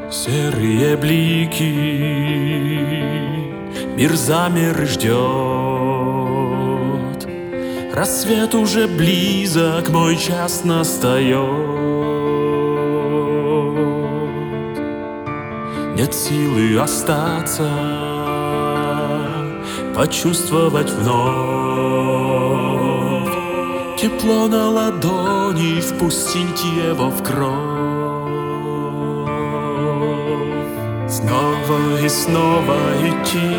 Серые блики, мир замер и ждет. Рассвет уже близок, мой час настает. Нет силы остаться, почувствовать вновь тепло на ладони, впустить его в кровь. Снова и снова идти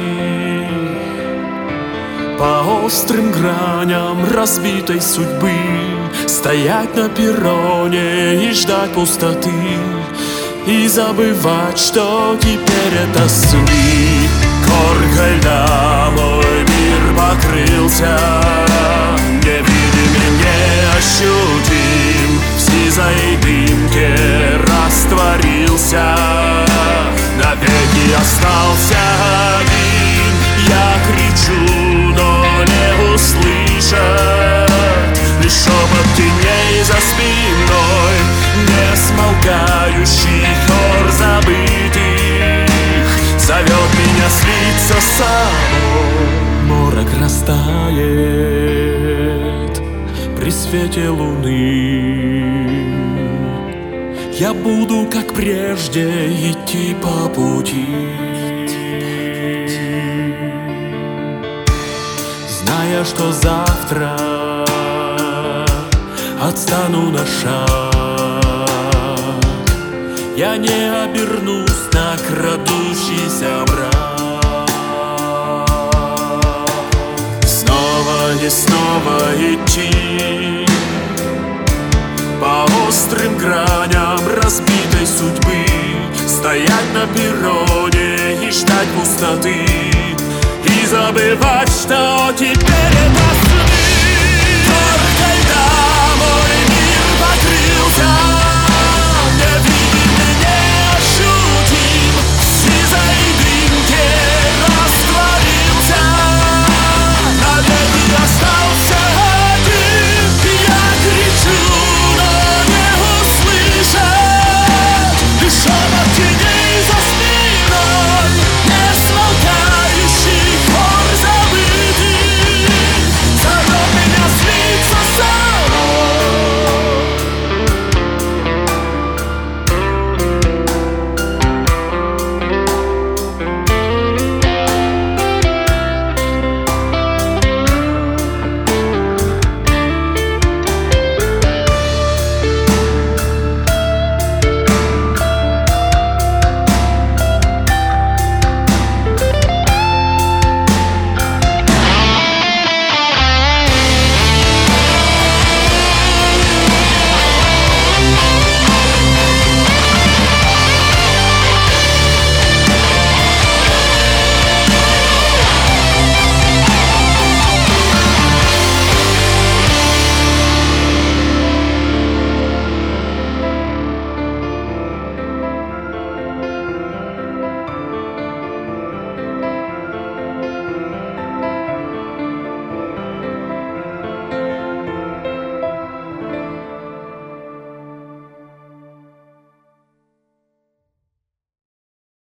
по острым граням разбитой судьбы, стоять на перроне и ждать пустоты, и забывать, что теперь это сны. Коркой льда мой мир покрылся, невидимый, неощутим, в сизой дымке растворился. Навеки остался один, я кричу, но не услышат. Лишь шепот теней за спиной, несмолкающий хор забытых зовет меня слиться с собой. Морок растает при свете луны. Я буду, как прежде, идти по пути, зная, что завтра отстану на шаг. Я не обернусь на крадущийся мрак. Снова и снова идти по острым граням разбитой судьбы, стоять на перроне и ждать пустоты, и забывать, что теперь это